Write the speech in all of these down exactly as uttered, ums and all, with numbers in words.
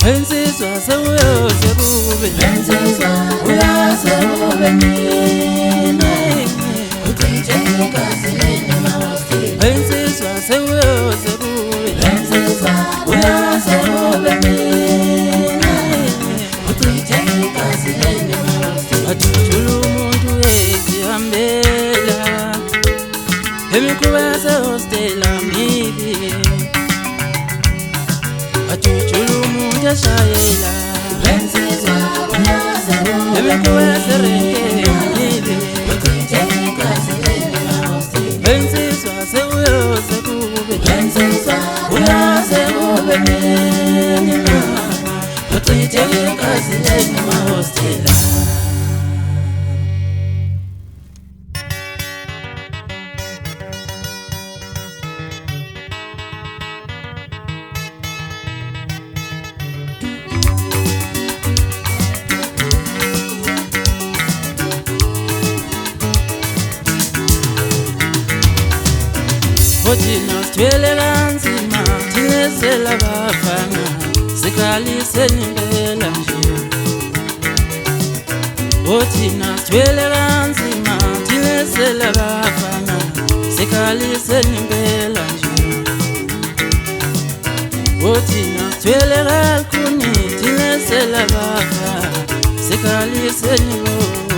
Insizwa sewuyoze kube Insizwa uyoze kube mina Ucije ngikazileni mawastile Insizwa sewuyoze kube Insizwa uyoze kube mina Ucije ngikazileni mawastile Atujulu umuntu ezihambela Emikuba yasehostela mibi Atujulu umuntu yashayela Insizwa uyoze kube Emikuba yaserenkela mibi Ucije ngikazileni mawastile Insizwa sewuyoze kube Insizwa uyoze kube mina Ucije ngikazileni mawastile Thina sithwele kanzima thilesela bafana sikaliseni impela nje Thina sithwele kanzima thilesela bafana sikaliseni impela nje Thina sithwele kakhuni thilesela bafana sikaliseni bo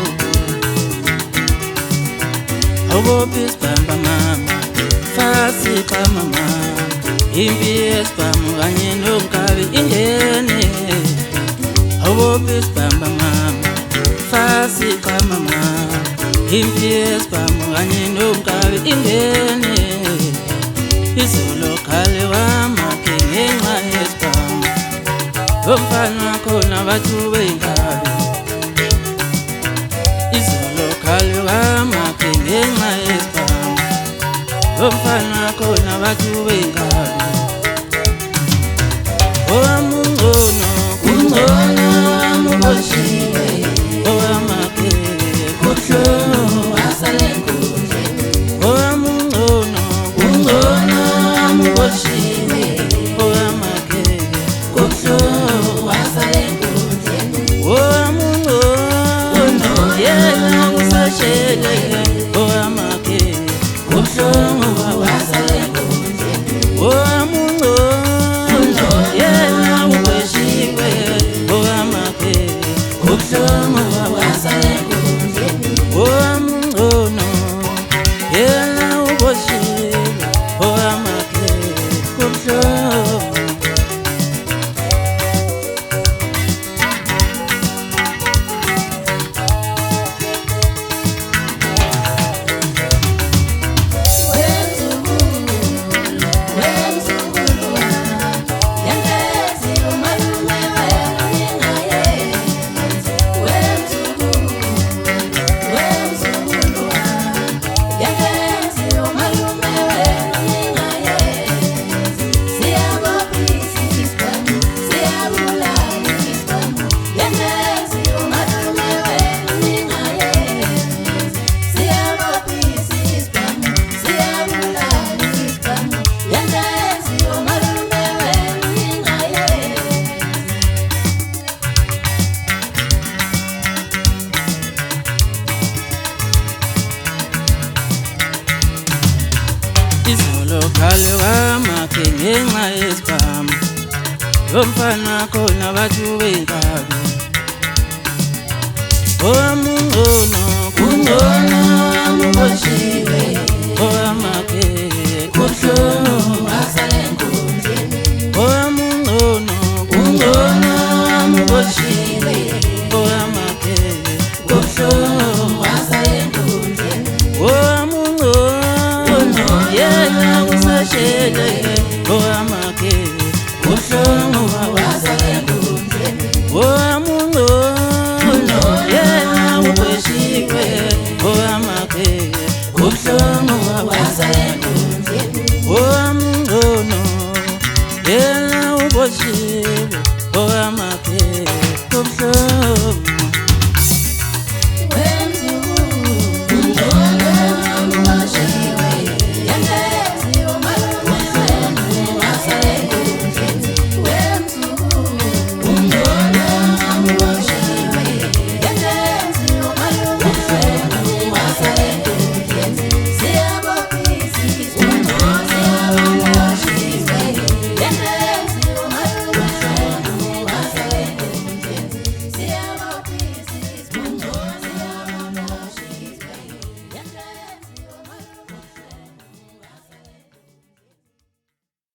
Awubophi sibamba mama Fasi pa mama Impi espamu kanye nonkabi ingene Awubophi sibamba mama Fasi pa mama Impi espamu kanye nonkabi ingene Izolo khale wamakhe ngenxa yespamu Umfana khona bathu bengabi Izolo khale wamakhe ngenxa yespamu Umfana khona bathu bengabi Owamungcono Kungcono amuboshiwe Owamakhe Kubuhlungu asale enkundleni Owamungcono Kungcono amuboshiwe Owamakhe Kubuhlungu asale enkundleni Owamungcono Yena usashele Owamakhe Kubuhlungu asale enkundleni Owamungcono Yena uboshiwe Owamakhe Kubuhlungu asale enkundleni Owamungcono Yena uboshiwe Owamakhe kubuhlungu Izolo khale wamakhe ngenxa yesibhamu Umfana khona bathu bengabi Owamungcono Kungcono amuboshiwe Owamakhe Kubuhlungu asale enkundleni Owamungcono Kungcono amuboshiwe Owamakhe Kubuhlungu asale enkundleni Owamungcono Yena usashele